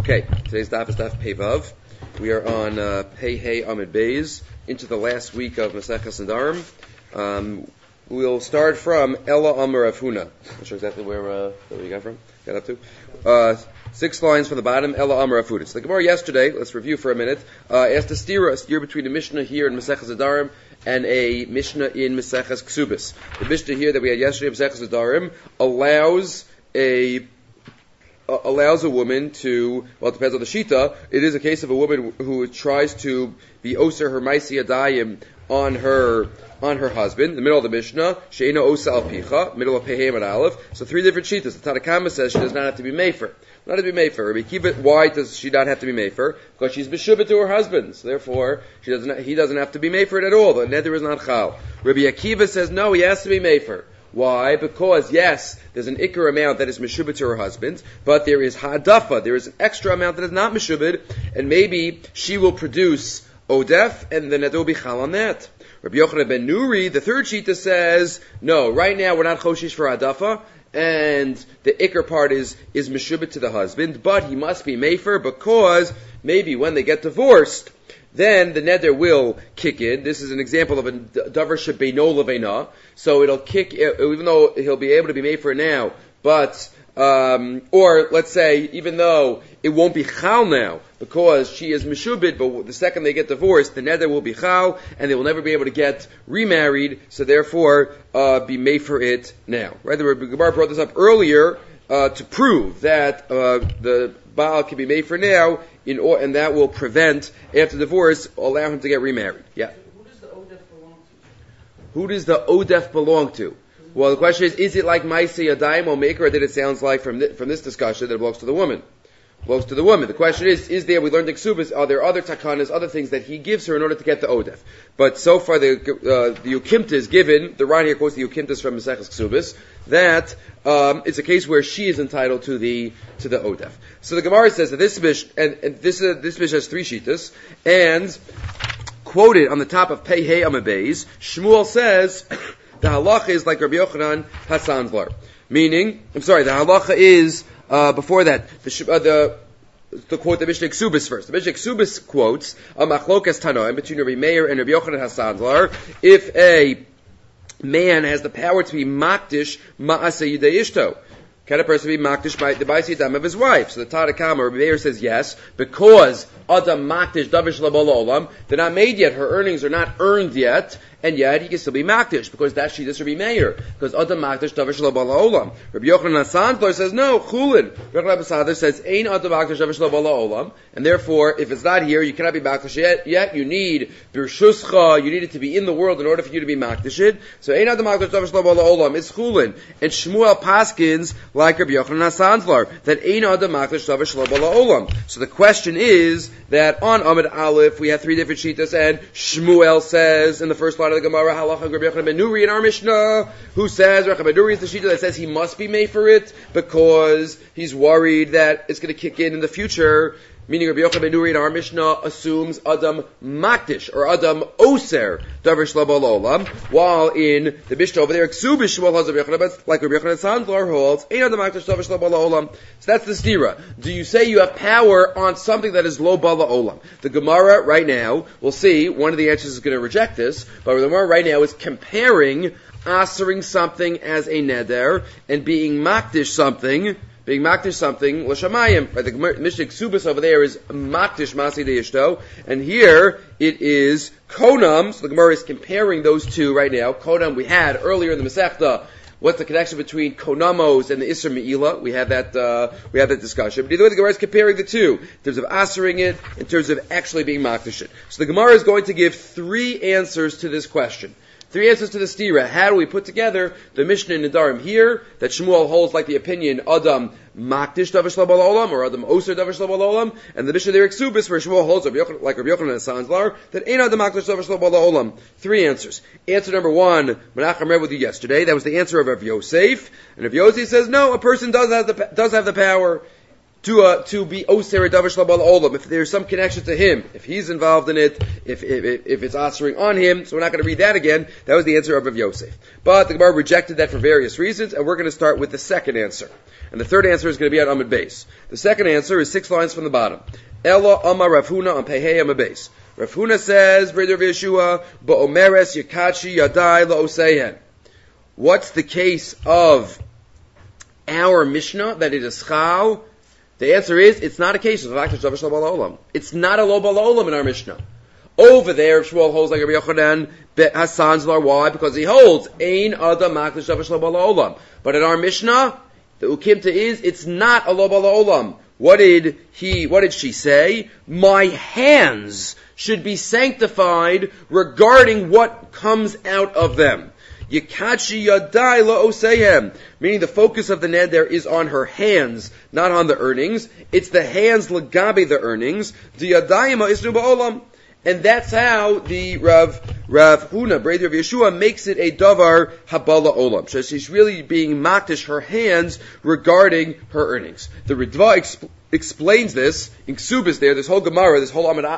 Okay, today's daf is daf Pei Vav. We are on Pei Hey Amid Beis into the last week of Maseches Nedarim. We'll start from Ella Amar Rav Huna. Not sure exactly where you got up to. 6 lines from the bottom. Ella Amar Rav Huna. So the Gemara yesterday, let's review for a minute, asked a steer between a Mishnah here in Maseches Nedarim and a Mishnah in Maseches Ksubis. The Mishnah here that we had yesterday in Maseches Nedarim allows a woman to, well, it depends on the shita. It is a case of a woman who tries to be oser her maisi adayim on her husband. In the middle of the Mishnah, she'ena osa al picha, middle of Pehei and Aleph. So 3 different shitas. The Tanakama says she does not have to be mefer. Not to be mefer. Rabbi Akiva, why does she not have to be mefer? Because she's meshubah to her husband. So therefore, he doesn't have to be mefer at all. The neder is not chal. Rabbi Akiva says no, he has to be mefer. Why? Because, yes, there's an ikar amount that is meshubed to her husband, but there is ha'adafa, there is an extra amount that is not meshubed, and maybe she will produce odef, and then it will be chal on that. Rabbi Yochanan ben Nuri, the third shita, says, no, right now we're not choshish for ha'adafa, and the ikar part is meshubed to the husband, but he must be mefer, because maybe when they get divorced, then the neder will kick in. This is an example of a davar shebeino leveina. So it'll kick, even though he'll be able to be made for now, but, or let's say, even though it won't be chal now, because she is meshubid, but the second they get divorced, the neder will be chal, and they will never be able to get remarried, so therefore, be made for it now. Right? The Gemara brought this up earlier, to prove that, the Baal can be made for now, and that will prevent, after divorce, allow him to get remarried. Yeah. Who does the Odef belong to? Who does the Odef belong to? Well, the question is it like Maisi Adayim or Maker, or did it sound like from this discussion that it belongs to the woman? It belongs to the woman. The question is there, we learned in Ksubis, are there other takanas, other things that he gives her in order to get the Odef? But so far the Ukimta is given, the Ran here quotes the Ukimtas from Maseches Ksubis, that it's a case where she is entitled to the Odef. So the Gemara says that this Mish, and this Mish has 3 shitas, and quoted on the top of Pei Hey Amid Beis, Shmuel says the halacha is like Rabbi Yochanan Hasanzlar. Meaning, the halacha is before that the quote the Mishnah Ksubis first. The Mishnah Ksubis quotes a machlokas tanoim between Rabbi Meir and Rabbi Yochanan Hasanzlar. If a man has the power to be makdish ma'aseh yidei ishto, can a person be makdish by the ba'aseh yidam of his wife? So the Tadakama, Rabbi Meir says yes, because adam makdish davish labal olam, they're not made yet, her earnings are not earned yet, and yet he can still be makdish, because that's she, this Rabbi Meir, because adam makdish davish labal olam. Rabbi Yochanan Hasanzlar says no, chulin. Rabbi Yochanan Hasanzlar says ein adam makdish davish labal olam, and therefore if it's not here, you cannot be makdish yet. You need birshuscha, you need it to be in the world in order for you to be makdishid. So ein adam makdish davish labal olam is chulin, and Shmuel paskins like Rabbi Yochanan Hasanzlar that ein adam makdish davish labal olam. So the question is that on Amid Aleph we have 3 different shitas, and Shmuel says in the first line of the Gemara, halacha Rabbi Yochanan ben Nuri in our Mishnah, who says Rabbi ben Nuri is the shita that says he must be made for it because he's worried that it's going to kick in the future. Meaning Rabbi Yochanan ben Nuri in our Mishnah assumes Adam Makdish, or Adam Oser, Davar Shlabal Olam, while in the Mishnah over there, Ksubis Shmuel has Rabbi Yochanan, like Rabbi Yochanan Hasanzlar holds, Ein Adam Makdish, Davar Shlabal Olam. So that's the stira. Do you say you have power on something that is Lo Bala Olam? The Gemara right now, we'll see, one of the answers is going to reject this, but the Gemara right now is comparing answering something as a neder and being makdish something l'shamayim. Right, the Mishnah Ksubis over there is makdish masi deishto, and here it is konam. So the Gemara is comparing those two right now. Konam we had earlier in the Masechta. What's the connection between konamos and the Isser Me'ila? We had that discussion. But either way, the Gemara is comparing the two in terms of answering it, in terms of actually being makdish it. So the Gemara is going to give 3 answers to this question. 3 answers to the stira. How do we put together the Mishnah in Nedarim here that Shmuel holds like the opinion Adam Makdish Davar Shlabal Olam or Adam Oser Davar Shlabal Olam, and the Mishnah there Ksubis where Shmuel holds like Rabbi Yochanan Hasanzlar that Ein Adam Makdish Davar Shlabal Olam. 3 answers. Answer number 1, Menachem read with you yesterday. That was the answer of Rav Yosef, and Rav Yosef says no, a person does have the power. to be Oser Davar Shel Bala Olam, if there's some connection to him, if he's involved in it, if it's answering on him, so we're not going to read that again. That was the answer of Rav Yosef. But the Gemara rejected that for various reasons, and we're going to start with the second answer. And the third answer is going to be on Amud Beis. The second answer is 6 lines from the bottom. Ella Amar Rav Huna on Pehei Amud Beis. Rav Huna says, Breder of Yeshua, Ba'omeres Yakachi Yadai La'osehen. What's the case of our Mishnah that it is Chal? The answer is, it's not a case of Akdash Davar Shel Bala Olam. It's not a Lo Bala Olam in our Mishnah. Over there, Shmuel holds like Rabbi Yochanan, Hassan's Lar. Why? Because he holds Ein Adam Akdash Davar Shel Bala Olam. But in our Mishnah, the Ukimta is, it's not a Lo Bala Olam. What did she say? My hands should be sanctified regarding what comes out of them. Yikachi yadai la'osehem. Meaning the focus of the ned there is on her hands, not on the earnings. It's the hands lagabe the earnings. The yadayim ha'isnu ba'olam. And that's how the Rav Huna, Breder of Yeshua, makes it a davar habala olam. So she's really being makdish her hands regarding her earnings. The Ritva explains this in Ksubis there. This whole Gemara, this whole Amud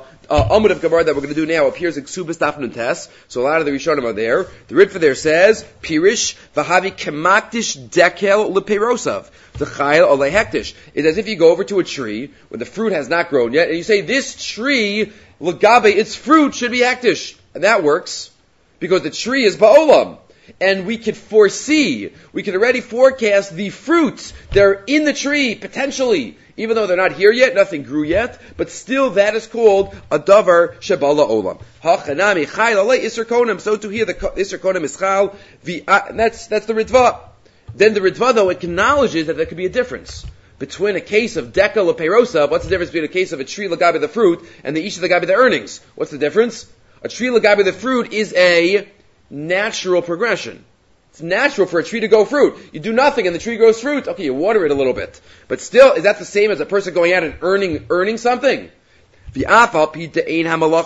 of Gemara that we're going to do now appears in Ksubis Daf Nun Tes. So a lot of the Rishonim are there. The Ritva there says, Pirish v'havi kemakdish dekel leperosav. T'chayil olei hektish. It's as if you go over to a tree where the fruit has not grown yet, and you say, this tree, Lagabe, its fruit should be hektish. And that works, because the tree is ba'olam. And we could already forecast the fruits that are in the tree, potentially. Even though they're not here yet, nothing grew yet, but still that is called a davar shebala olam. Hachanami chayil alei iser konim. So to hear the iser konim is chal, that's the Ritva. Then the Ritva, though, acknowledges that there could be a difference between a case of dekel leperosa. What's the difference between a case of a tree lagabe the fruit and the ish lagabe the earnings? What's the difference? A tree lagabe the fruit is a natural progression. It's natural for a tree to grow fruit. You do nothing and the tree grows fruit. Okay, you water it a little bit. But still, is that the same as a person going out and earning something? How could you compare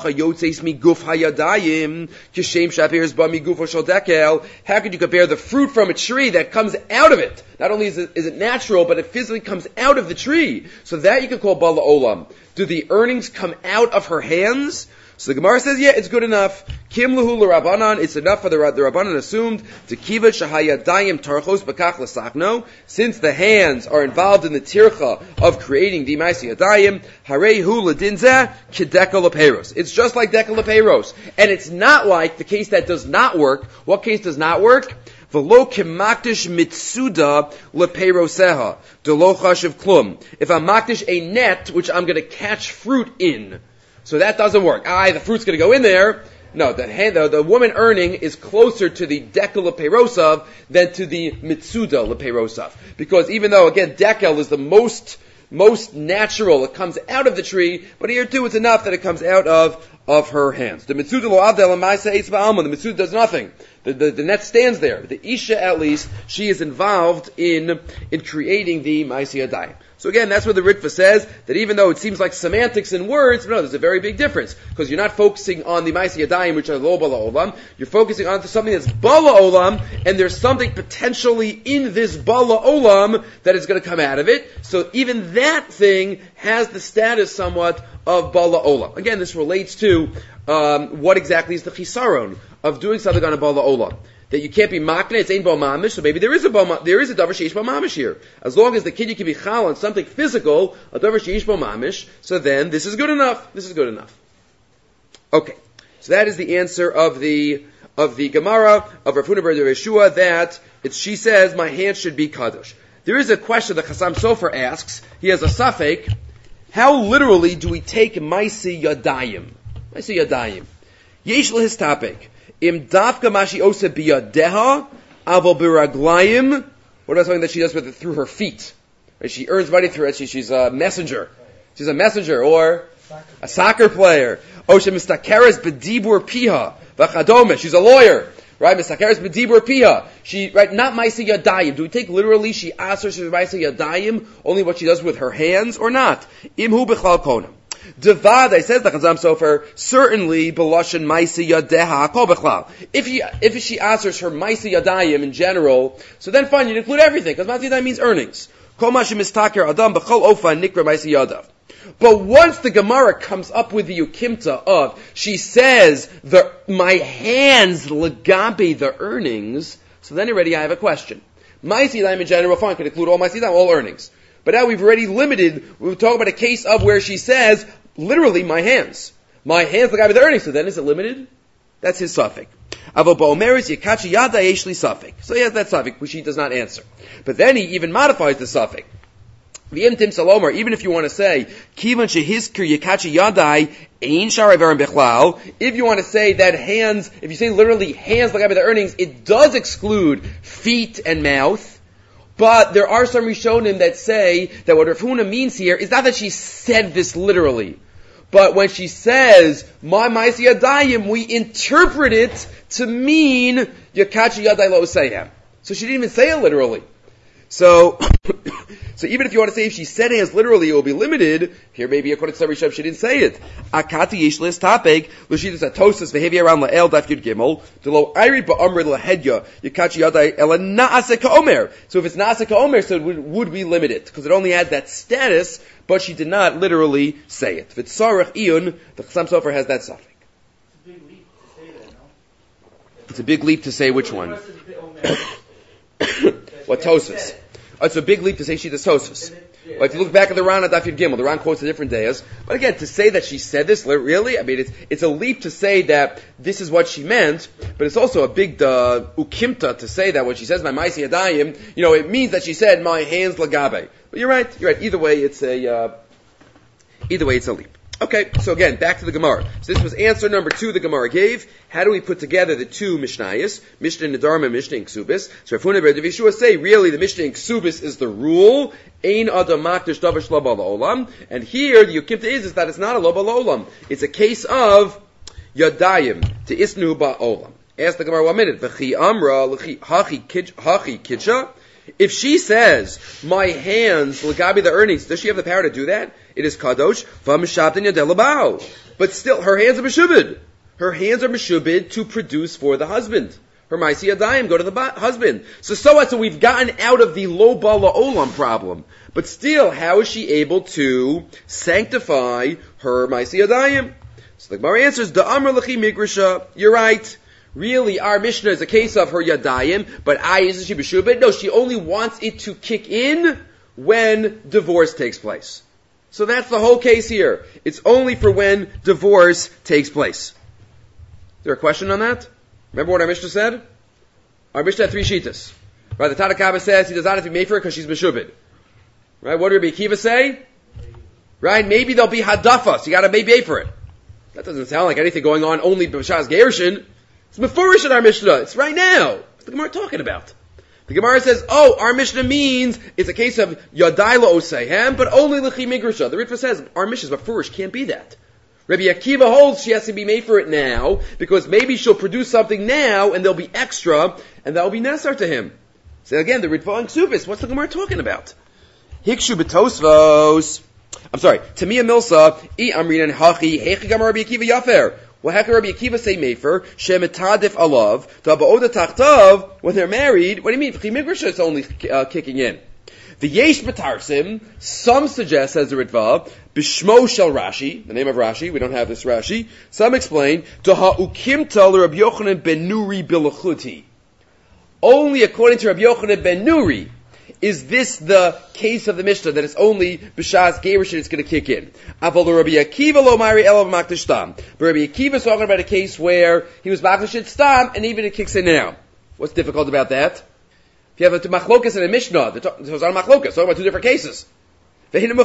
the fruit from a tree that comes out of it? Not only is it natural, but it physically comes out of the tree. So that you could call bala olam. Do the earnings come out of her hands? So the Gemara says, yeah, it's good enough. Kim lehu l'Rabbanan, it's enough for the Rabbanan assumed to kiva shahayadayim tarchos bakach l'sachno, since the hands are involved in the tircha of creating the ma'aseh yadayim, harehu l'dinzeh k'dekel l'peiros. It's just like dekel l'peiros, and it's not like the case that does not work. What case does not work? V'lo kemakdish mitsuda l'peiroseha d'lo chashiv klum. If I'm makdish a net which I'm going to catch fruit in. So that doesn't work. The fruit's going to go in there. No, the woman earning is closer to the dekel leperosav than to the mitsuda leperosav. Because even though, again, dekel is the most natural, it comes out of the tree, but here too it's enough that it comes out of her hands. The mitsuda lo avdel amaisa eitz ba'alma, the mitsuda does nothing. The net stands there. The isha, at least, she is involved in creating the ma'aseh yadayim. So again, that's what the Ritva says, that even though it seems like semantics in words, no, there's a very big difference. Because you're not focusing on the ma'aseh yadayim, which are lo bala olam. You're focusing on something that's bala olam, and there's something potentially in this bala olam that is going to come out of it. So even that thing has the status somewhat of bala olam. Again, this relates to what exactly is the chisaron of doing something on a bala olam. That you can't be makna, it's ain't bo mamish, so maybe there is a davar sheish bo mamish here. As long as the kid you can be chal on something physical, a davar sheish bo mamish, so then this is good enough. This is good enough. Okay, so that is the answer of the Gemara of Rav Huna Breder Yeshua, that she says my hands should be kadosh. There is a question that Chassam Sofer asks. He has a safek. How literally do we take ma'aseh yadayim? Ma'aseh yadayim. Yesh his topic. Im dafka mashi ose biyadeha, avo biraglayim. What about something that she does with it through her feet? Right? She earns money through it. She's a messenger. She's a messenger or a soccer player. Oshe mistakeres bedibur piha v'chadome. She's a lawyer, right? Mistakeres bedibur piha. She, right? Not ma'aseh yadayim. Do we take literally she asers ma'aseh yadayim only what she does with her hands or not? Imhu b'chlal konam. Devada, says the Chazam Sofer, certainly b'lashon ma'aseh yadeha kol b'chlal. If she answers her ma'aseh yadayim in general, so then fine, you include everything, because ma'aseh yadayim means earnings. Kol ma shemistaker adam b'chol ofan nikra ma'aseh yadav. But once the Gemara comes up with the ukimta of, she says, my hands legabe the earnings, so then already I have a question. Ma'aseh yadayim in general, fine, could include all ma'aseh yadayim, all earnings. But now we've already limited, we're talking about a case of where she says, literally, my hands. My hands legabe the earnings, so then is it limited? That's his suffix. Avo ba'omeris yekachi yada yeshli suffix. So he has that suffix, which he does not answer. But then he even modifies the suffix. V'im tim salomar, even if you want to say, kivan shehizkir yekachi yadai ein sharai verim bechlal, if you want to say that hands, if you say literally hands legabe the earnings, it does exclude feet and mouth. But there are some Rishonim that say that what Rav Huna means here is not that she said this literally, but when she says, my ma'aseh yadayim, we interpret it to mean, yakachi yaday lo sehem. So she didn't even say it literally. So even if you want to say if she said it as literally, it will be limited. Here maybe according to some Rishonim, she didn't say it. Akati yesh lis tapeg, l'shidas atosis v'hevi around la'el daf yud gimel, d'lo ayri ba'amri l'hedya, yakachi yaday ela na'aseh ka'omer. So if it's na'aseh ka'omer, so it would be limited, because it only had that status, but she did not literally say it. V'tzarech iyun, the Chassam Sofer has that suffix. It's a big leap to say which one. What Tosfos? It's a big leap to say she does Tosfos. But if you look back at the Ran at Daf Yud Gimel, the Ran quotes a different days. But again, to say that she said this, really, I mean, it's a leap to say that this is what she meant, but it's also a big ukimta to say that when she says my ma'aseh yadayim, it means that she said my hands lagabe. But you're right. Either way, it's a leap. Okay, so again, back to the Gemara. So this was answer number 2 the Gemara gave. How do we put together the two Mishnayos? Mishnah in Nedarim and Mishnah in Ksubis. So Rav Huna bar Yeshua say, really, the Mishnah in Ksubis is the rule. Ein adam makdish davar shlo ba'al olam. And here, the Yukimta is that it's not a lo ba'al olam. It's a case of Yadayim, to isnu ba'olam. Ask the Gemara 1 minute. V'chi amra, hachi kitcha. If she says, my hands, legabi the earnings, does she have the power to do that? It is kadosh, v'mishabdin yadeh labao. But still, her hands are meshubid. Her hands are meshubid to produce for the husband. Her ma'aseh yadayim go to the husband. So we've gotten out of the lo ba'al olam problem. But still, how is she able to sanctify her ma'aseh yadayim? So the Gemara answers, da'amr lechi migrisha. You're right. Really, our Mishnah is a case of her yadayim, but isn't she b'shubed? No, she only wants it to kick in when divorce takes place. So that's the whole case here. It's only for when divorce takes place. Is there a question on that? Remember what our Mishnah said? Our Mishnah had 3 shitas. Right, the Tanakh says he does not have to be made for it because she's b'shubed. Right, what did Rabbi Akiva say? Right, maybe there'll be hadafa, so you gotta maybe for it. That doesn't sound like anything going on only b'shas gerushin. It's mefurish in our Mishnah. It's right now. What's the Gemara talking about? The Gemara says, our Mishnah means it's a case of yadai lo osehem, but only lechi migrisha. The Ritva says, our Mishnah is mefurish, can't be that. Rabbi Akiva holds she has to be made for it now, because maybe she'll produce something now, and there'll be extra, and that'll be nesar to him. So again, the Ritva and Ksubis, what's the Gemara talking about? Hikshu betosvos. I'm sorry, Tamia Milsa, I amrinan hachi, hechi gamar Rabbi Akiva yafer. Well, how can Rabbi Akiva say mefer? Shemetadif alav, ta'ba'oda tachtav, when they're married, what do you mean? V'chi it's only kicking in. The yesh betarsim, some suggest, says the Ritva, b'shmo shel Rashi, the name of Rashi, we don't have this Rashi, some explain, to ha'ukimta l'Rabbi Yochanan ben Nuri bilachuti. Only according to Rabbi Yochanan ben Nuri, is this the case of the Mishnah that it's only b'shas gerushin it's going to kick in? Aval Rabbi Akiva lo mari elav makdish stam. But Rabbi Akiva is talking about a case where he was makdish stam and even it kicks in now. What's difficult about that? If you have a machlokas and a Mishnah, there's on machlokas, talking about 2 different cases. Says the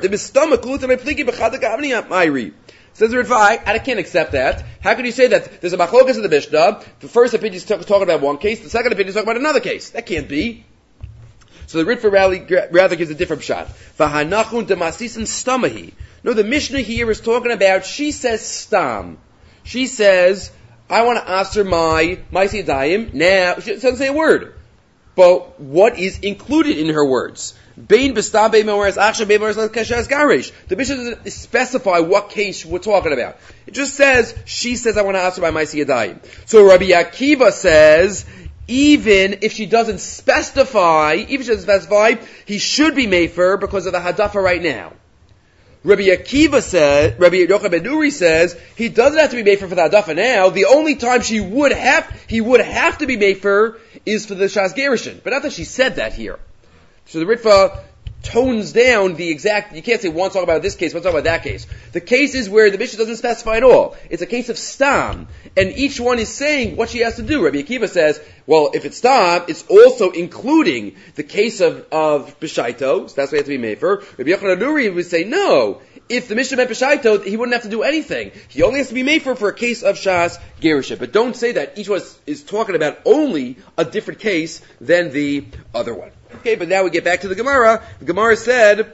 Ritva, I can't accept that. How can you say that there's a machlokas in the Mishnah? The first opinion is talking about one case, the second opinion is talking about another case. That can't be. So the Ritva rather gives a different shot. V'hanachun demasisin stamahi. No, the Mishnah here is talking about, she says stam. She says, I want to answer my yadayim. Now, she doesn't say a word. But what is included in her words? Bein b'stam bein me'oras achshav bein me'oras l'kashas garish. The Mishnah doesn't specify what case we're talking about. It just says, she says, I want to answer my yadayim. So Rabbi Akiva says, even if she doesn't specify, he should be mefer because of the hadafa right now. Rabbi Yochanan ben Nuri says he doesn't have to be mefer for the hadafa now. The only time he would have to be mefer is for the Shas Gerushin. But not that she said that here. So the Ritva tones down the exact, you can't say one talk about this case, one talk about that case. The case is where the Mishnah doesn't specify at all. It's a case of stam, and each one is saying what she has to do. Rabbi Akiva says, well, if it's stam, it's also including the case of B'shaito, so that's why you have to be mefer. Rabbi Yochanan Nuri would say, no, if the Mishnah meant B'shaito, he wouldn't have to do anything. He only has to be mefer for a case of Shas Gerushin. But don't say that each one is talking about only a different case than the other one. Okay, but now we get back to the Gemara. The Gemara said,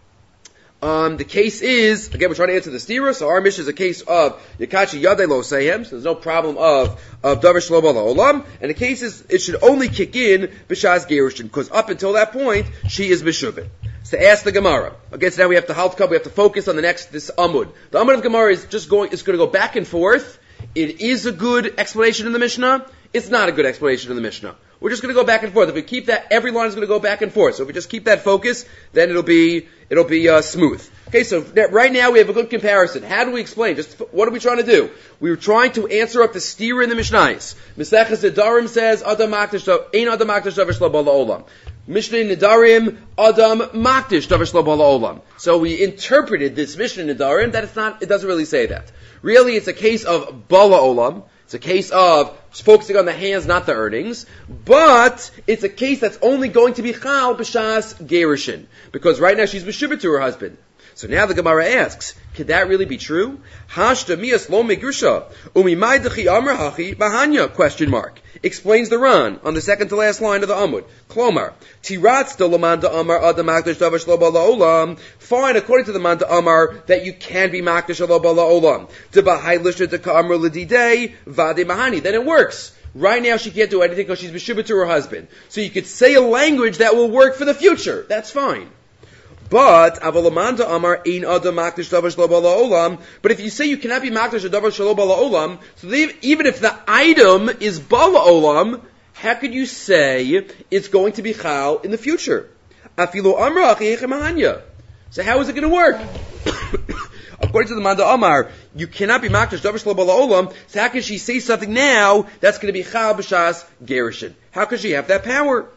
the case is, again, we're trying to answer the stira, so our mission is a case of Yakachi Yadei Lo Sehem, so there's no problem of Davar Shlo Bala Olam, and the case is, it should only kick in B'Shas Gerushin, because up until that point, she is Meshuvin. So ask the Gemara. Okay, so now we have to we have to focus on this Amud. The Amud of Gemara is it's going to go back and forth. It is a good explanation in the Mishnah. It's not a good explanation in the Mishnah. We're just going to go back and forth. If we keep that, every line is going to go back and forth. So if we just keep that focus, then it'll be smooth. Okay, so right now we have a good comparison. How do we explain? Just what are we trying to do? We were trying to answer up the stira in the Mishnayos. Maseches Nedarim says Adam Makdish Davar Shlo Bala Olam. Mishnah Nedarim Adam Makdish Davar Shlo Bala Olam. So we interpreted this Mishnah Nedarim that it doesn't really say that. Really, it's a case of Bala Olam. It's a case of focusing on the hands, not the earnings. But it's a case that's only going to be Chal B'Shas Gerushin. Because right now she's B'Shubit to her husband. So now the Gemara asks, could that really be true? Hashta miyas lo megrusha umimai dechi amar hachi bahanya? Question mark. Explains the Ran on the second to last line of the Amud. Klomar tiratz de lamanda amar adam makdash davar shlo bala olam. Fine, according to the manda amar that you can be makdash shlo bala olam. De bahai lisha de ka'amar l'didei vade mahani. Then it works. Right now she can't do anything because she's b'shubit to her husband. So you could say a language that will work for the future. That's fine. But avalamanda amar ein adam makdash davar shlo bala olam. But if you say you cannot be makdash davar shlo bala olam, so even if the item is bala olam, how could you say it's going to be chal in the future? Afilu amra achiyechem. So how is it going to work? According to the Manda Amar, you cannot be makdash davar shlo bala olam. So how can she say something now that's going to be chal b'shas gerushin? How could she have that power?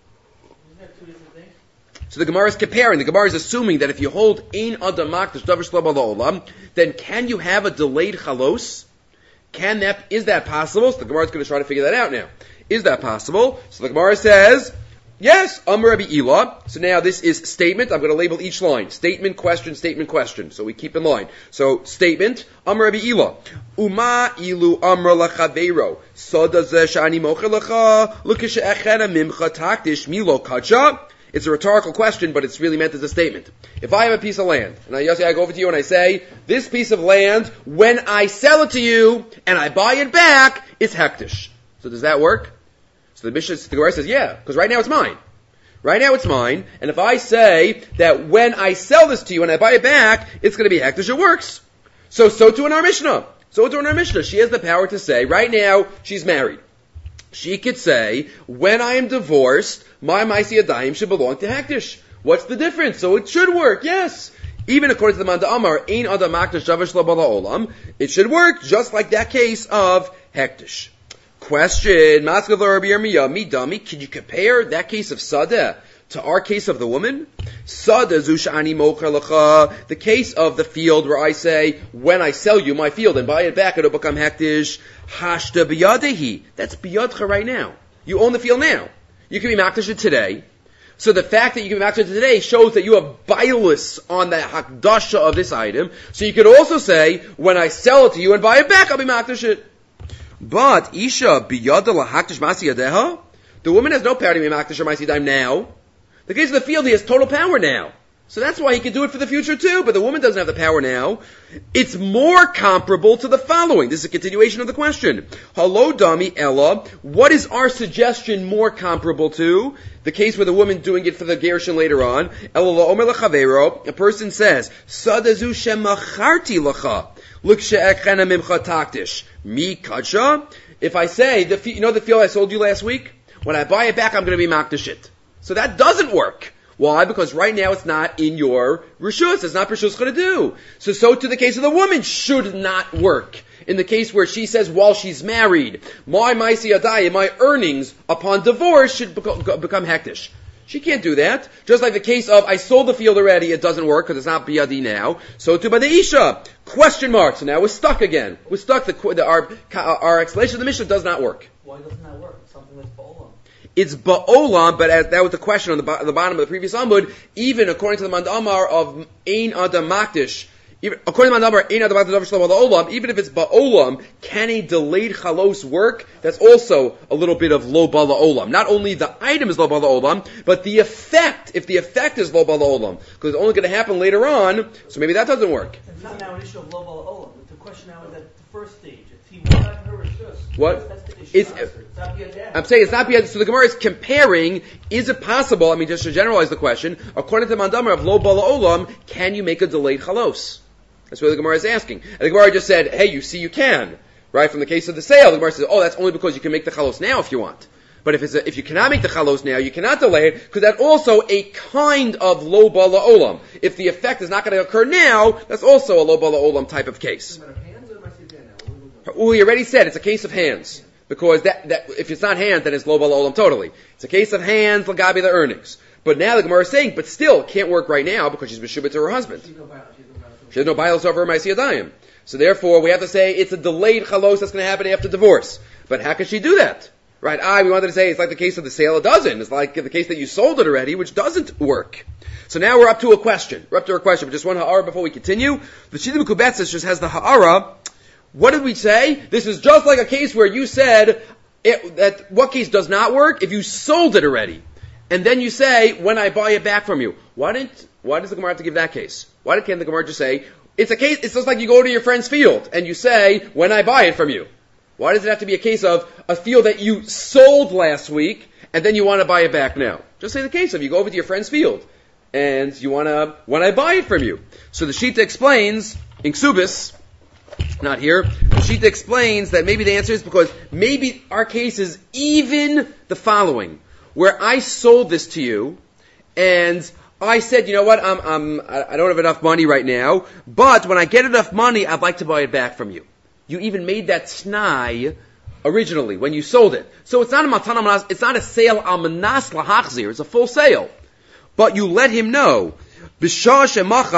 So the Gemara is comparing. The Gemara is assuming that if you hold ein adam makdash davar shlo bala olam, then can you have a delayed chalos? Is that possible? So the Gemara is going to try to figure that out now. Is that possible? So the Gemara says, yes, Amar Rabbi Ila. So now this is statement. I'm going to label each line. Statement, question, statement, question. So we keep in line. So statement, Amar Rabbi Ila. Uma ilu amra lachaveiro. Soda ze shani mocher lacha. Lukisha echena mimcha takdish milo kacha. It's a rhetorical question, but it's really meant as a statement. If I have a piece of land, and I go over to you and I say, this piece of land, when I sell it to you, and I buy it back, it's hektish. So does that work? So the Gemara says, yeah, because right now it's mine. Right now it's mine, and if I say that when I sell this to you and I buy it back, it's going to be hektish, it works. So too in our Mishnah. She has the power to say, right now, she's married. She could say, when I am divorced, my Maisi Adayim should belong to Hektish. What's the difference? So it should work, yes. Even according to the Manda Amar, Ein Adam Makdash Davar Shlo Bala Olam, it should work just like that case of Hektish. Question, Maskav Rabbi Yirmiyah, Midami, can you compare that case of Sadeh to our case of the woman? Sadeh Zushani Mocher Lacha, the case of the field where I say, when I sell you my field and buy it back, it'll become Hektish. Hashta biyadehi. That's biyadcha right now. You own the field now. You can be makdash today. So the fact that you can be makdash today shows that you have bias on the hakdasha of this item. So you could also say, when I sell it to you and buy it back, I'll be makdash it. But isha biyada lahakdash masi yadeha. The woman has no power to be makdash or masi daim now. The case of the field, he has total power now. So that's why he can do it for the future too, but the woman doesn't have the power now. It's more comparable to the following. This is a continuation of the question. Halo dami ella. What is our suggestion more comparable to? The case with a woman doing it for the gerushin later on. Ella omer lechavero. A person says, Sadazu shemacharti lacha. Look she'echena mimcha taktish. Mi kacha. If I say, the field I sold you last week? When I buy it back, I'm going to be makdish it. So that doesn't work. Why? Because right now it's not in your rishus. It's not rishus going to do. So to the case of the woman should not work. In the case where she says while she's married, my maisi adai, my earnings upon divorce should become hektish. She can't do that. Just like the case of, I sold the field already, it doesn't work because it's not biyadi now. So too by the isha. Question mark. So now we're stuck again. We're stuck. Our explanation of the Mishnah does not work. Why doesn't that work? It's something that's ba'olam. It's ba'olam, but that was the question on the bottom of the previous Amud. Even according to the Mandamar of Ein Adam Makdish, according to the Mandamar, Ein Adam Makdish Olam, even if it's ba'olam, can a delayed chalos work? That's also a little bit of lo bala olam. Not only the item is lo bala olam, but the effect, if the effect is lo bala olam, because it's only going to happen later on, so maybe that doesn't work. It's not now an issue of lo bala olam. The question now is at the first stage. If he won her rishus, What? that's the issue. It's, not biyadeh. I'm saying it's not beyond. So the Gemara is comparing. Is it possible? I mean, just to generalize the question, according to the Mandamar of Lo Bala Olam, can you make a delayed chalos? That's what the Gemara is asking. And the Gemara just said, "Hey, you see, you can." Right from the case of the sale, the Gemara says, "Oh, that's only because you can make the chalos now if you want." But if you cannot make the chalos now, you cannot delay it because that's also a kind of Lo Bala Olam. If the effect is not going to occur now, that's also a Lo Bala Olam type of case. We already said it's a case of hands. Because that if it's not hands, then it's lo bala olam totally. It's a case of hands, lagabi the earnings. But now the Gemara is saying, but still, it can't work right now because she's beshubit to her husband. She has no bios over her ma'asi yadayim. So therefore, we have to say it's a delayed chalos that's going to happen after divorce. But how can she do that? Right? We wanted to say it's like the case of the sale, it doesn't. It's like the case that you sold it already, which doesn't work. So now we're up to a question. But just one ha'ara before we continue. The Shita Mekubetzes just has the ha'ara. What did we say? This is just like a case where you said that what case does not work? If you sold it already. And then you say, when I buy it back from you. Why does the Gemara have to give that case? Why can't the Gemara just say, it's a case, it's just like you go to your friend's field and you say, when I buy it from you. Why does it have to be a case of a field that you sold last week and then you want to buy it back now? Just say the case of you go over to your friend's field and you want to, when I buy it from you. So the Shita explains, in Ksubis, not here. The Shita explains that maybe the answer is because maybe our case is even the following, where I sold this to you, and I said, you know what, I don't have enough money right now, but when I get enough money, I'd like to buy it back from you. You even made that snai originally when you sold it. So it's not a matan amanas, it's not a sale amanas lahachzir, it's a full sale. But you let him know. You know what,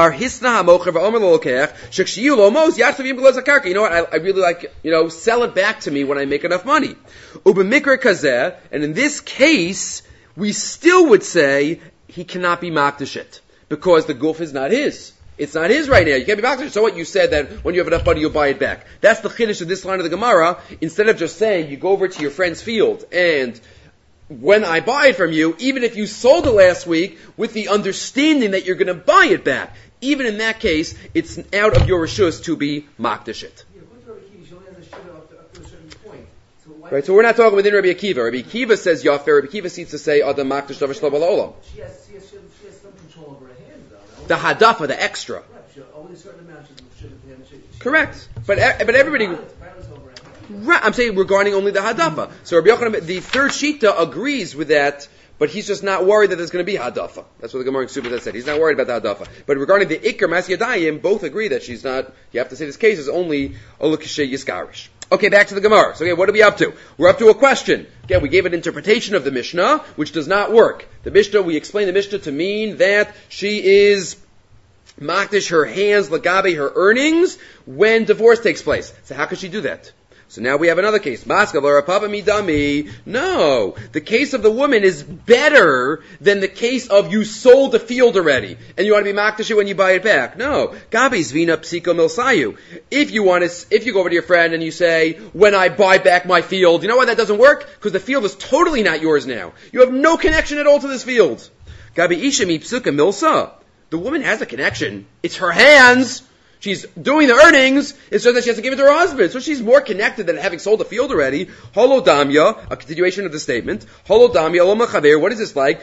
I really like, sell it back to me when I make enough money. And in this case, we still would say he cannot be makdish it, because the guf is not his. It's not his right now. You can't be makdish. So what? You said that when you have enough money, you'll buy it back. That's the chiddush of this line of the Gemara. Instead of just saying, you go over to your friend's field and when I buy it from you, even if you sold it last week with the understanding that you're going to buy it back, even in that case, it's out of your rishus to be makdish it. Right, so we're not talking within Rabbi Akiva. Rabbi Akiva says Yafer. Rabbi Akiva seems to say Adam makdish davar shlo bala olam. She has some control over her hands, though. The hadafa, the extra. Only a certain amount she correct, but everybody. Right, I'm saying regarding only the hadafa. So Rabbi Yochanan, the third shita agrees with that, but he's just not worried that there's going to be hadafa. That's what the Gemara in Ksubas said. He's not worried about the hadafa. But regarding the ikar ma'asi yadayim, both agree that she's not. You have to say this case is only olukishe yiskarish. Okay, back to the Gemara. So again, what are we up to? We're up to a question. Again, we gave an interpretation of the Mishnah, which does not work. The Mishnah, we explained the Mishnah to mean that she is makdish her hands, lagabe her earnings, when divorce takes place. So how could she do that? So now we have another case. No, the case of the woman is better than the case of you sold the field already and you want to be makdish when you buy it back. No, Gabi's vina psiko milsayu. If you go over to your friend and you say, when I buy back my field, you know why that doesn't work? Because the field is totally not yours now. You have no connection at all to this field. Gabi isha mi psuka milsa. The woman has a connection. It's her hands. She's doing the earnings. It's just that she has to give it to her husband. So she's more connected than having sold the field already. Holodamya, a continuation of the statement. Holodamya, lo machaver. What is this like?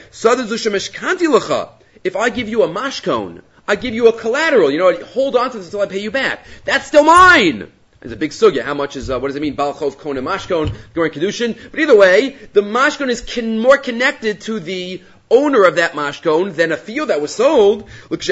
If I give you a mashkon, I give you a collateral. Hold on to this until I pay you back. That's still mine. There's a big sugya. How much is, what does it mean? Balchov, Kon, and Mashkon, going Kedushin. But either way, the Mashkon is more connected to the owner of that mashkon than a field that was sold.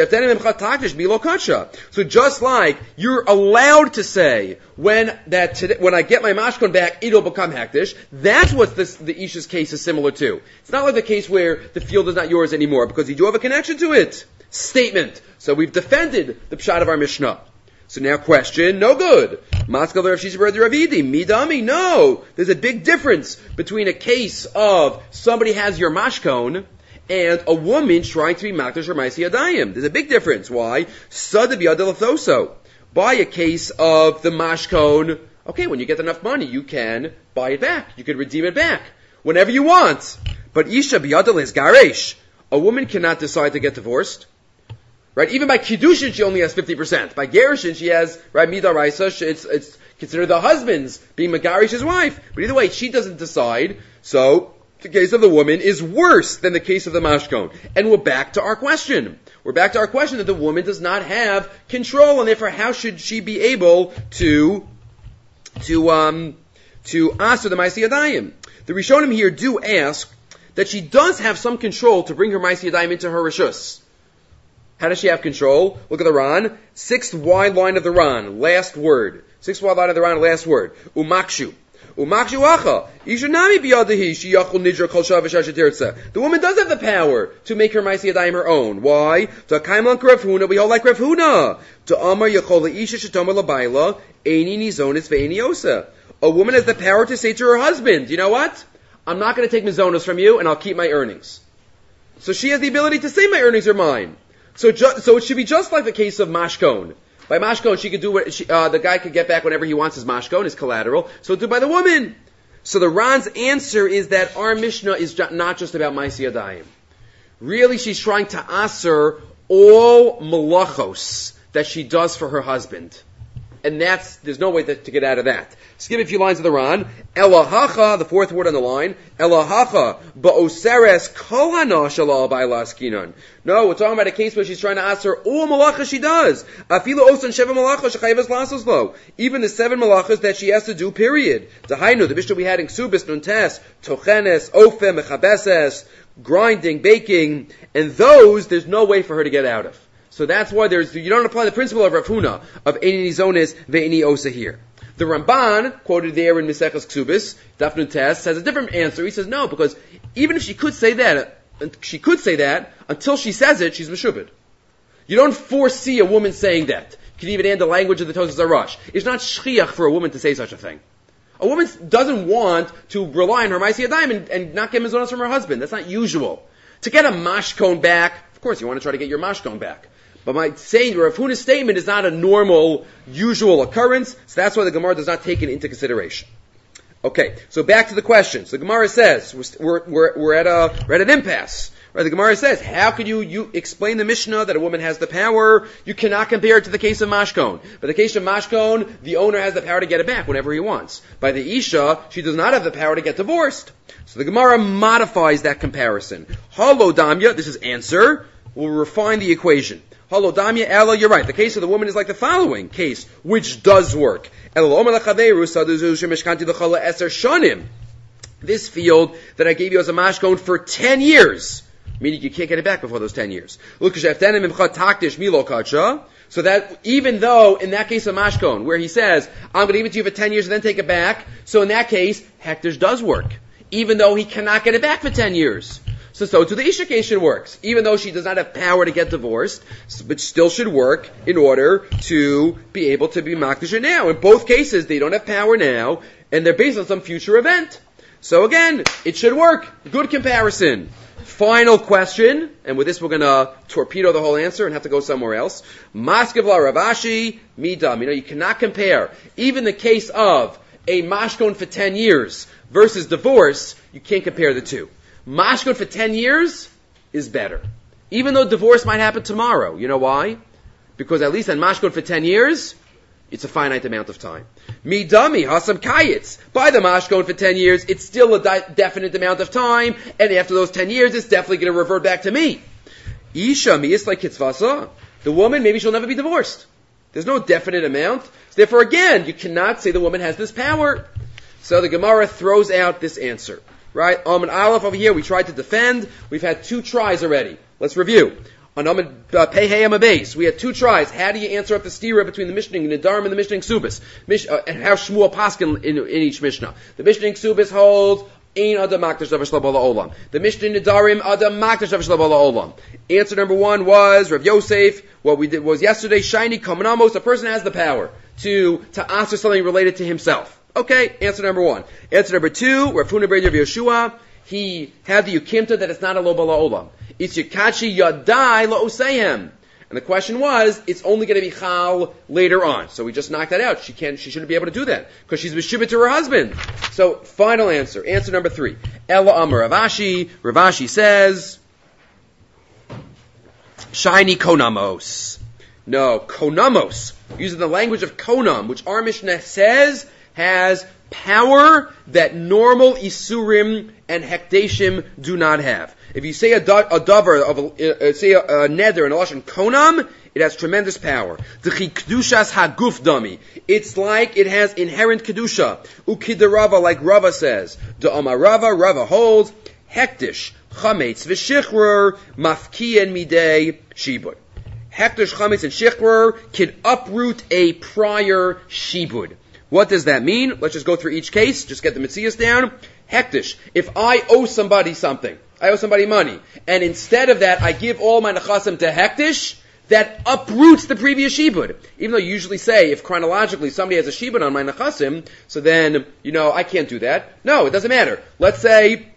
So just like you're allowed to say when I get my mashkon back, it'll become hektish. That's what the Isha's case is similar to. It's not like the case where the field is not yours anymore because you do have a connection to it. Statement. So we've defended the pshat of our Mishnah. So now question, no good. Maskal Rav Shisha Bar Ravidi, midami, no. There's a big difference between a case of somebody has your mashkon and a woman trying to be makdash or ma'aseh yadayim. There's a big difference. Why? Sada b'yad elathoso. Buy a case of the mashkon. Okay, when you get enough money, you can buy it back. You can redeem it back whenever you want. But isha b'yad garesh. A woman cannot decide to get divorced. Right? Even by kiddushin, she only has 50%. By gerushin, she has, right, midaraisa, it's considered the husband's being megarish's wife. But either way, she doesn't decide. So, the case of the woman is worse than the case of the mashkon. And we're back to our question. We're back to our question that the woman does not have control, and therefore how should she be able to answer the ma'aseh yadayim? The Rishonim here do ask that she does have some control to bring her ma'aseh yadayim into her rishus. How does she have control? Look at the Ran. 6th wide line of the Ran. Last word. 6th wide line of the Ran. Last word. Umakshu. Umakshu acha. Ishanami biyadahi shiyachol nidra kol shavish ashetirtza. The woman does have the power to make her ma'aseh yadayim her own. Why? To kaimlan Rav Huna. We hold like Rav Huna. To amar yachol leisha shetomar labayla. Eini nizonis ve'eini osa. A woman has the power to say to her husband, you know what? I'm not going to take mizonos from you, and I'll keep my earnings. So she has the ability to say my earnings are mine. So it should be just like the case of mashkon. By mashkon, she could do what the guy could get back whenever he wants his mashkon, his collateral. So do by the woman. So the Ran's answer is that our Mishnah is not just about ma'aseh yadayim. Really, she's trying to answer all malachos that she does for her husband. And there's no way to get out of that. Skip a few lines of the Ran. Elahacha, the 4th word on the line. Elahacha, ba'oseres kol hana shalal ba'ila askinan. No, we're talking about a case where she's trying to answer all malachas she does. Afilu osan sheva malachas shechayavas lasos lo. Even the 7 malachas that she has to do, period. Dahainu, the Mishnah we had in Ksubis, Nuntes, Tochenes, Ofem, Mechabeses, grinding, baking, and those, there's no way for her to get out of. So that's why you don't apply the principle of Rav Huna, of Eini Nizonis ve'eini osa here. The Ramban, quoted there in Maseches Ksubis, Daf Nuntes, has a different answer. He says no, because even if she could say that until she says it, she's meshubed. You don't foresee a woman saying that. You can even add the language of the Tosas Arush. It's not shchiach for a woman to say such a thing. A woman doesn't want to rely on her ma'aseh yadayim and not get mizonos from her husband. That's not usual. To get a mashkon back, of course you want to try to get your mashkon back. But my saying, Rav Huna's statement is not a normal, usual occurrence, so that's why the Gemara does not take it into consideration. Okay, so back to the question. So the Gemara says, we're at an impasse. Right, the Gemara says, how could you explain the Mishnah that a woman has the power? You cannot compare it to the case of mashkon. But the case of mashkon, the owner has the power to get it back whenever he wants. By the Isha, she does not have the power to get divorced. So the Gemara modifies that comparison. Halo damya, this is answer. We'll refine the equation. Halo damya ella, you're right. The case of the woman is like the following case, which does work. This field that I gave you as a mashkon for 10 years. Meaning you can't get it back before those 10 years. So that even though in that case of mashkon, where he says, I'm going to give it to you for 10 years and then take it back, so in that case, hektish does work. Even though he cannot get it back for 10 years. So to the Isha case it works. Even though she does not have power to get divorced, but still should work in order to be able to be makdisha now. In both cases, they don't have power now, and they're based on some future event. So again, it should work. Good comparison. Final question, and with this we're going to torpedo the whole answer and have to go somewhere else. Maskevla Ravashi, Midam. You cannot compare. Even the case of a mashkon for 10 years versus divorce, you can't compare the two. Mashkon for 10 years is better. Even though divorce might happen tomorrow. You know why? Because at least on mashkon for 10 years, it's a finite amount of time. Midami, hasam kayitz. By the mashkon for 10 years, it's still a definite amount of time, and after those 10 years, it's definitely going to revert back to me. Isha, mi is like kitzvasa. The woman, maybe she'll never be divorced. There's no definite amount. So therefore, again, you cannot say the woman has this power. So the Gemara throws out this answer. Right? And Aleph over here, we tried to defend. We've had 2 tries already. Let's review. On Pei Hey Amabase, we had 2 tries. How do you answer up the stira between the Mishnah and Nedarim and the Mishnah and Ksubis? And how Shmuel Paskin in each Mishnah. The Mishnah and Ksubis holds Ein Adam Makdash Davar Shlo Bala Olam. The Mishnah and Nedarim Adam Makdash Davar Shlo Bala Olam. Answer number 1 was Rav Yosef. What we did was yesterday, Shiny Kamanamos. A person has the power to answer something related to himself. Okay, answer number 1. Answer number 2, Rav Huna Bar Yeshua. He had the Yukimta that it's not a lo bala olam. It's Yikachi Yadai la Oseihem. And the question was, it's only going to be Chal later on. So we just knocked that out. She shouldn't be able to do that because she's Meshubit to her husband. So final answer. Answer number 3. Ella Amar Ravashi. Ravashi says, Shiny Konamos. No, Konamos. Using the language of Konam, which our Mishnah says has power that normal Isurim and Hekdeshim do not have. If you say a davar, say a neder in a lashon konam, it has tremendous power. D'chi kedushas haguf dami. It's like it has inherent kedusha. Ukidarava, like Rava says. Da'amar Rava holds hektish chametz v'shichrur mafkiyen midei shibud. Hektish chametz and shichrur can uproot a prior shibud. What does that mean? Let's just go through each case. Just get the Metzias down. Hektish. If I owe somebody something, I owe somebody money, and instead of that, I give all my nechasim to Hektish, that uproots the previous shibud. Even though you usually say, if chronologically somebody has a shibud on my nechasim, so then, I can't do that. No, it doesn't matter. Let's say,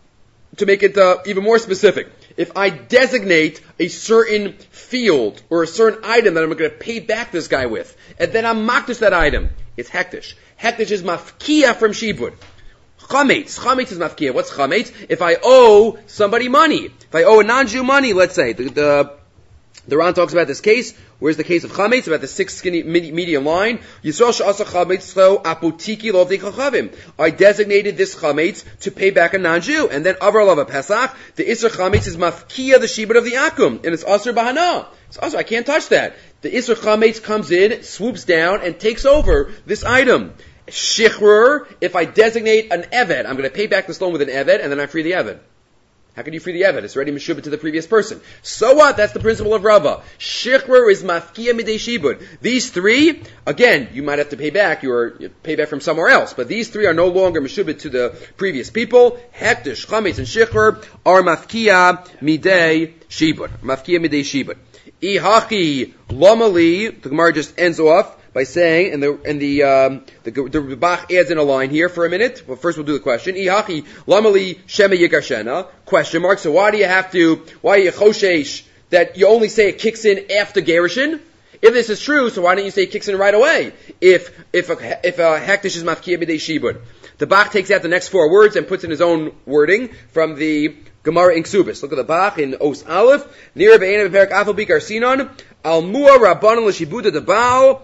to make it even more specific, if I designate a certain field or a certain item that I'm going to pay back this guy with, and then I'm makdish that item, it's hektish. Hektish is mafkia from shibud. Chametz is mafkia. What's chametz? If I owe somebody money, if I owe a non-Jew money, let's say, the Ran talks about this case. Where's the case of chametz? About the 6 skinny medium line. Yisrael she'asa chametz lo apotiki lo avdei chachavim. I designated this chametz to pay back a non-Jew, and then avar lava pesach. The isra chametz is mafkia the shibud of the akum, and it's asur bahana. It's asur. I can't touch that. The isra chametz comes in, swoops down, and takes over this item. Shichrur, if I designate an eved, I'm going to pay back this loan with an eved, and then I free the eved. How can you free the eved? It's already meshubit to the previous person. So what? That's the principle of Rava. Shichrur is mafkia midei shibud. These 3, again, you might have to pay back. You pay back from somewhere else. But these 3 are no longer meshubit to the previous people. Hektish, chametz, and shichrur are mafkia midei shibud. Mafkia midei shibud. Ihachi lomali. The Gemara just ends off by saying, and the Bach adds in a line here for a minute. Well, first we'll do the question. Ihachi lamali shema yigarshena? Question mark. So why are you choshesh that you only say it kicks in after gerushin? If this is true, so why don't you say it kicks in right away? If a hektish is mafkia b'dei shibud. The Bach takes out the next 4 words and puts in his own wording from the Gemara in Ksubis. Look at the Bach in Os Aleph. Nira be'ena be'perak afal bi garsinon. Al mua rabbanon l'shibuda de baal.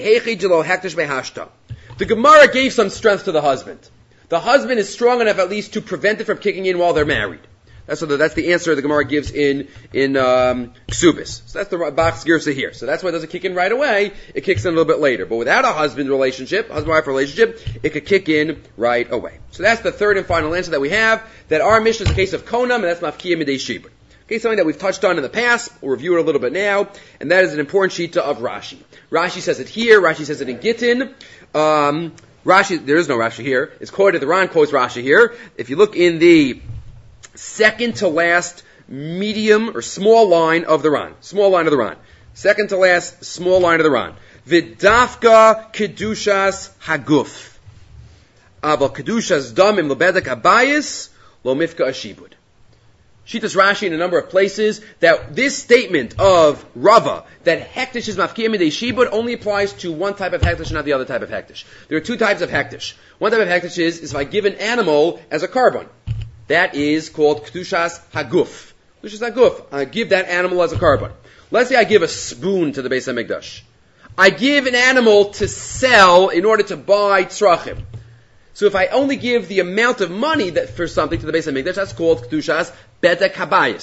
The Gemara gave some strength to the husband. The husband is strong enough at least to prevent it from kicking in while they're married. That's the answer the Gemara gives in Ksubis. So that's the Bach's Girsa here. So that's why it doesn't kick in right away. It kicks in a little bit later. But without a husband-wife relationship, it could kick in right away. So that's the third and final answer that we have, that our mission is a case of Konam, and that's Mafkia Midei Shibud. Okay, something that we've touched on in the past. We'll review it a little bit now. And that is an important shita of Rashi. Rashi says it here. Rashi says it in Gittin. Rashi, there is no Rashi here. It's quoted, the Ran quotes Rashi here. If you look in the second to last medium or small line of the Ran. Second to last small line of the Ran. Vidafka kedushas haguf. Aval kedushas damim lebedek abayis lo mifka ashibud. Shitas Rashi in a number of places that this statement of Rava, that hektish is mafkia midei shibud, only applies to one type of hektish and not the other type of hektish. There are 2 types of hektish. One type of hektish is if I give an animal as a carbon. That is called kedushas haguf. Kedushas haguf. I give that animal as a carbon. Let's say I give a spoon to the Beis HaMikdash. I give an animal to sell in order to buy tzrachim. So if I only give the amount of money that for something to the Beis HaMikdash, that's called kedushas bedek habayis.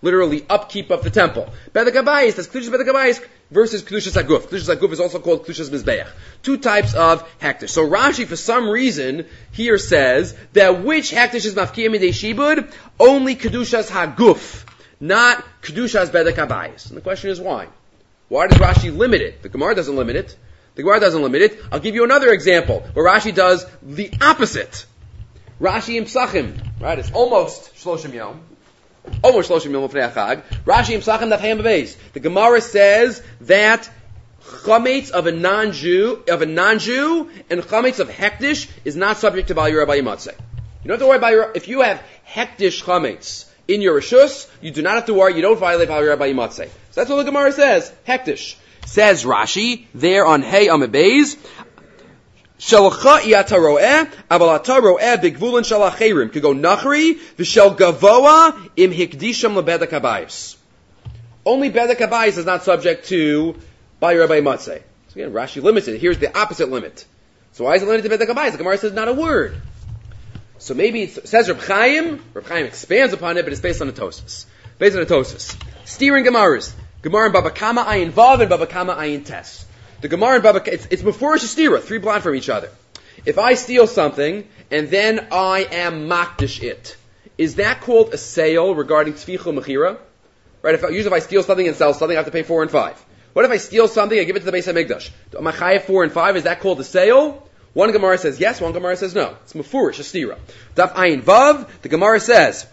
literally upkeep of the temple. Bedek Habayis, that's Kedushas Bedek Habayis versus Kedushas Haguf. Kedushas Haguf is also called Kedushas Mizbeach. Two types of hektish. So Rashi, for some reason, here says that which hektish is mafkiyah midei shibud? Only Kedushas Haguf, not Kedushas Bedek Habayis. And the question is why? Why does Rashi limit it? The Gemara doesn't limit it. I'll give you another example where Rashi does the opposite. Rashi in Psachim, right? It's almost Shloshim Yom. Almost Shloshim Yom Lefnei Chag. Rashi in Psachim Daf Hayam Beis. The Gemara says that chametz of a non-Jew, and chametz of hektish is not subject to Bal Yirah Bal Yimatzeh. You don't have to worry about if you have hektish chametz in your reshus, you do not have to worry. You don't violate Bal Yirah Bal Yimatzeh. So that's what the Gemara says. Hektish. Says Rashi there on Hey Amabez. Shalacha iyata ro'eh, aval ata ro'eh bigvulin shalacherim. Could go nachri, v'shel gavoa im hikdisham lebedek habayis. Only bedek habayis is not subject to Bal Yirah Bal Yimatzeh. So again, Rashi limits it. Here's the opposite limit. So why is it limited to bedek habayis? The Gemara says not a word. So maybe it says Reb Chaim expands upon it, but it's based on a Tosfos. Steering Gemaras. Gemara and Baba Kama Ayin Vav and Baba Kama Ayin Tes. The Gemara and Baba, it's before Shastira, 3 blot from each other. If I steal something and then I am makdish it, is that called a sale regarding Tzvicha Mechira? Right? Usually if I steal something and sell something, I have to pay 4 and 5. What if I steal something and give it to the Beis HaMikdash? Am I chayav 4 and 5? Is that called a sale? One Gemara says yes, one Gemara says no. It's mefurish, Shastira. Daf Ayin Vav, the Gemara says,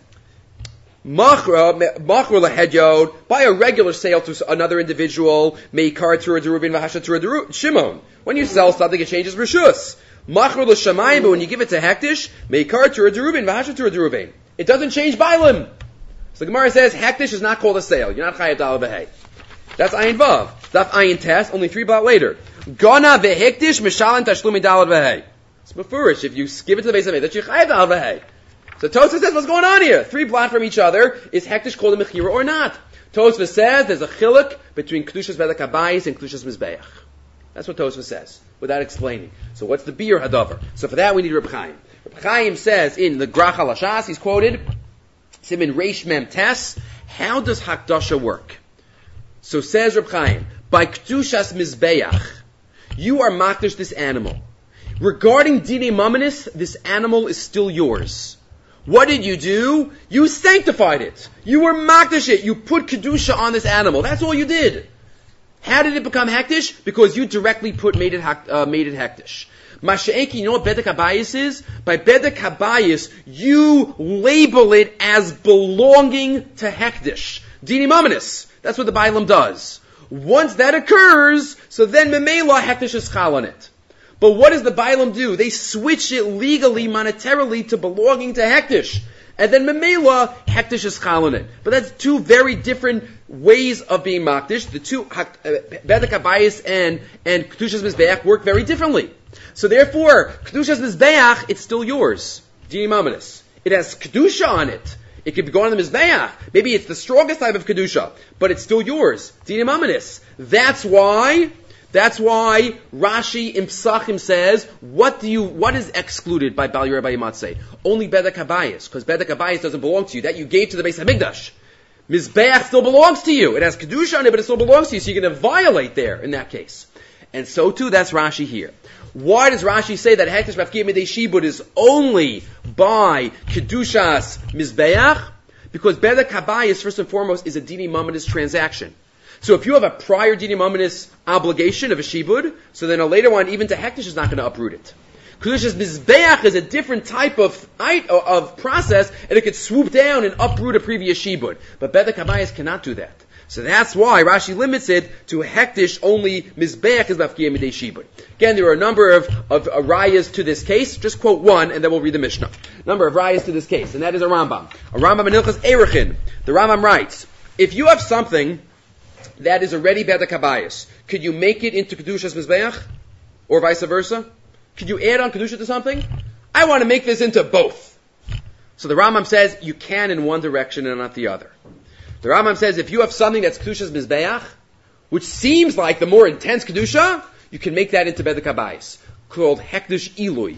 Machra lehedyod, buy a regular sale to another individual, meikar tura derubin v'hasha tura Shimon. When you sell something, it changes reshus. Machra l'shamayim, but when you give it to hektish, meikar tura derubin v'hasha tura derubin. It doesn't change bailim. So the Gemara says hektish is not called a sale. You're not chayav dal v'hei. That's ayin vav. Daf ayin tes, only 3 blot later. Gana v'hektish mishalan tashlumi dal v'hei. It's mefurish. If you give it to the Beis HaMikdash, you're chayav dal v'hei. So Tosfos says, what's going on here? 3 blot from each other. Is hektish called a mechira or not? Tosfos says there's a chiluk between Kedushas Bedek Habayis and Kedushas Mizbeach. That's what Tosfos says, without explaining. So what's the bir hadavar? So for that we need Reb Chaim. Reb Chaim says in the Grach HaLashas, he's quoted, Simin Reish Mem Tes, how does Hakdasha work? So says Reb Chaim, by Kedushas Mizbeach, you are makdish this animal. Regarding Dini Mamanis, this animal is still yours. What did you do? You sanctified it. You were makdish it. You put kedusha on this animal. That's all you did. How did it become hektish? Because you directly made it hektish. Masha'eki, you know what bedek habayis is? By bedek habayis, you label it as belonging to hektish. Dini mamanis. That's what the Bailam does. Once that occurs, so then memela hektish is chal on it. But what does the Bailam do? They switch it legally, monetarily, to belonging to hektish. And then memela, hektish is chal on it. But that's 2 very different ways of being makdish. The 2, bedek habayis and kedushas mizbeach work very differently. So therefore, kedushas mizbeach, it's still yours. Dini mamanis. It has kedusha on it. It could be going on the mizbeach. Maybe it's the strongest type of kedusha, but it's still yours. Dini mamanis. That's why Rashi in Psachim says, what is excluded by Bal Yirah Bal Yimatzeh? Only bedek habayis, because bedek habayis doesn't belong to you. That you gave to the Beis HaMikdash. Mizbeach still belongs to you. It has kedusha on it, but it still belongs to you. So you're going to violate there in that case. And so too, that's Rashi here. Why does Rashi say that hektish mafkiyah midei shibud is only by kedushas mizbeach? Because bedek habayis, first and foremost, is a dini mamanis transaction. So if you have a prior dini mamanis obligation of a shibud, so then a later one, even to hektish, is not going to uproot it. Kedushas mizbeach is a different type of process, and it could swoop down and uproot a previous shibud. But bedek habayis cannot do that. So that's why Rashi limits it to hektish, only mizbeach is mafkiyah midei shibud. Again, there are a number of rayas to this case. Just quote one, and then we'll read the Mishnah. Number of rayas to this case, and that is a Rambam. A Rambam in Hilchos Erechin. The Rambam writes, if you have something that is already bedek habayis, could you make it into kedushas mizbeach? Or vice versa? Could you add on kedusha to something? I want to make this into both. So the Rambam says you can in one direction and not the other. The Rambam says if you have something that's kedushas mizbeach, which seems like the more intense kedusha, you can make that into bedek habayis, called hektish ilui.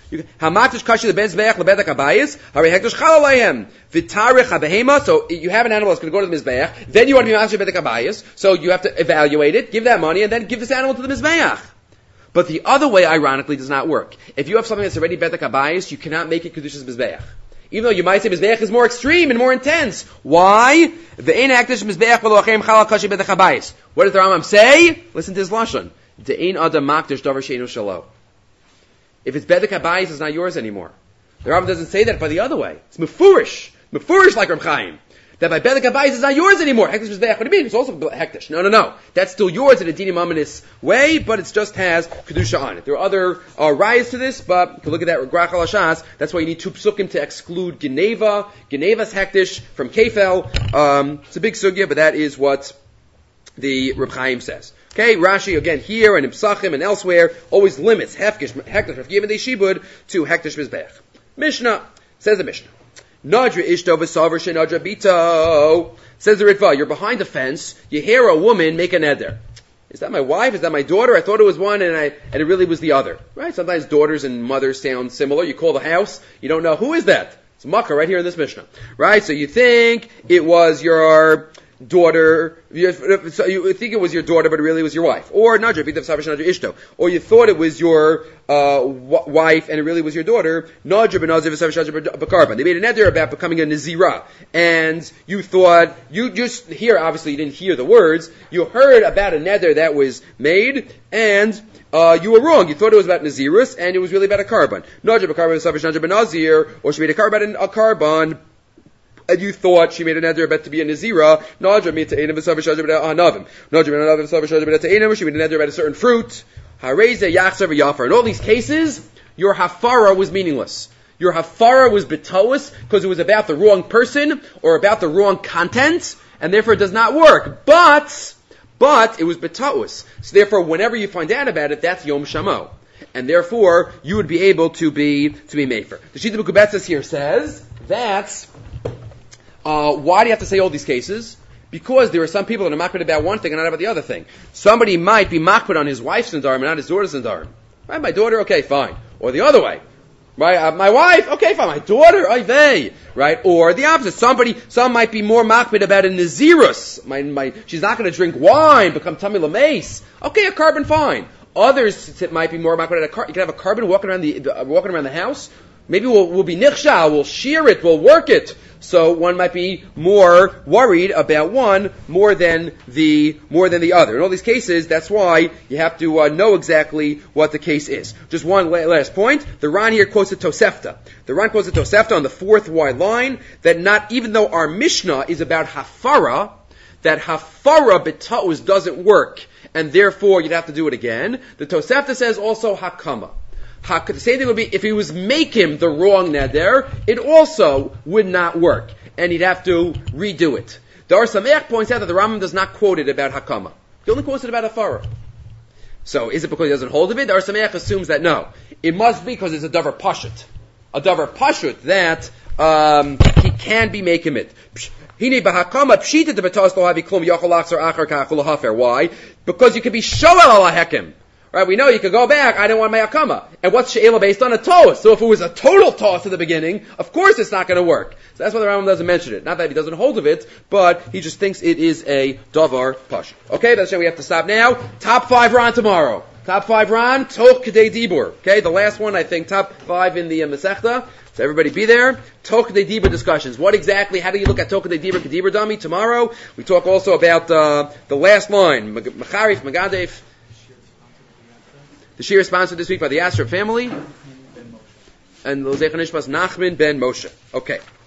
Hamatish kashi lebezbeach lebedek habayis. Hari hektish chalalayim. V'tarich habehema. So you have an animal that's going to go to the mizbeach. Then you want to be matish bedek habayis. So you have to evaluate it, give that money, and then give this animal to the mizbeach. But the other way, ironically, does not work. If you have something that's already bedek habayis, you cannot make it kedushas mizbeach. Even though you might say mizbeach is more extreme and more intense. Why? The ein hektish mizbeach v'loachem chalal kashi bedek habayis. What does the Rambam say? Listen to his lashon. The ein adam makdish davar sheinu shalo. If it's bedek habayis, it's not yours anymore. The Rambam doesn't say that by the other way. It's mefurish like Reb Chaim. That by bedek habayis is not yours anymore. Hektish mizbeach. What do you mean? It's also hektish. No. That's still yours in a dinim amanis way, but it just has kedusha on it. There are other rayas to this, but you can look at that Grach al Hashas. That's why you need two psukim to exclude Geneva. Geneva's hektish from Kefel. It's a big sugya, but that is what the Reb Chaim says. Okay, Rashi again here and in Psachim and elsewhere always limits hektish given the shibud to hektish mizbeach. Mishnah says the Mishnah. Nadra ishto v'savar shenadra bito. Says the Ritva, you're behind the fence, you hear a woman make a neder. Is that my wife? Is that my daughter? I thought it was one and it really was the other. Right? Sometimes daughters and mothers sound similar. You call the house, you don't know who is that. It's Makkah right here in this Mishnah. Right? So you think it was your daughter, so you think it was your daughter, but it really was your wife. Or Nadra, Ishto. Or you thought it was your wife, and it really was your daughter. Nadra, Bakarban. They made a neder about becoming a Nazira. And you thought, you just hear, obviously you didn't hear the words, you heard about a neder that was made, and you were wrong. You thought it was about Nazirus, and it was really about a carbon. Nadra, Bakarban, Nadra, Nazir, or she made a carbon, and you thought she made a neder about to be a Nazira. Nadra made to Einam v'savashaj about Hanavim. Nadra made another v'savashaj about to Einam. She made a neder about a certain fruit. Hareze yachsav v'yafar. In all these cases, your hafara was meaningless. Your hafara was betoas because it was about the wrong person or about the wrong content, and therefore it does not work. But it was betoas. So therefore, whenever you find out about it, that's Yom Shamo. And therefore, you would be able to be mefer. The Shita B'Kubetzes here says that's why do you have to say all these cases? Because there are some people that are makpid about one thing and not about the other thing. Somebody might be makpid on his wife's sindarim and not his daughter's sindarim. Right? My daughter, okay, fine. Or the other way. Right? My wife, okay, fine. My daughter, oy vey. Right? Or the opposite. Some might be more makpid about a nazirus. She's not going to drink wine, become tummy lameis. Okay, a carbon, fine. Others might be more makpid at you can have a carbon walking around the house. Maybe we'll be nichsha, we'll shear it, we'll work it. So one might be more worried about one more than the other. In all these cases, that's why you have to know exactly what the case is. Just one last point. The Ran here quotes the Tosefta. The Ran quotes the Tosefta on the fourth wide line that not even though our Mishnah is about hafara, that hafara b'ta'us doesn't work, and therefore you'd have to do it again. The Tosefta says also hakama. The same thing would be if he was making the wrong neder, it also would not work, and he'd have to redo it. The Or Sameach points out that the Rambam does not quote it about hakama. He only quotes it about hafara. So is it because he doesn't hold of it? The Or Sameach assumes that no. It must be because it's a davar pashut. A davar pashut that he can be making it. Why? Because you can be shoel ala hekim. Right, we know you could go back, I didn't want my akama. And what's she'ela based on? A toss. So if it was a total toss at the beginning, of course it's not going to work. So that's why the Rambam doesn't mention it. Not that he doesn't hold of it, but he just thinks it is a davar pash. Okay, that's why we have to stop now. Top 5 Ran tomorrow. Top 5 Ran, Toch Kedei Dibur. Okay, the last one, I think, top 5 in the Masechta. So everybody be there. Toch Kedei Dibur discussions. What exactly, how do you look at Toch Kedei Dibur, Kedibur Dami tomorrow? We talk also about the last line, Macharif, Magadef. The shir is sponsored this week by the Asher family and Lozech Nishmas Nachman ben Moshe. Okay.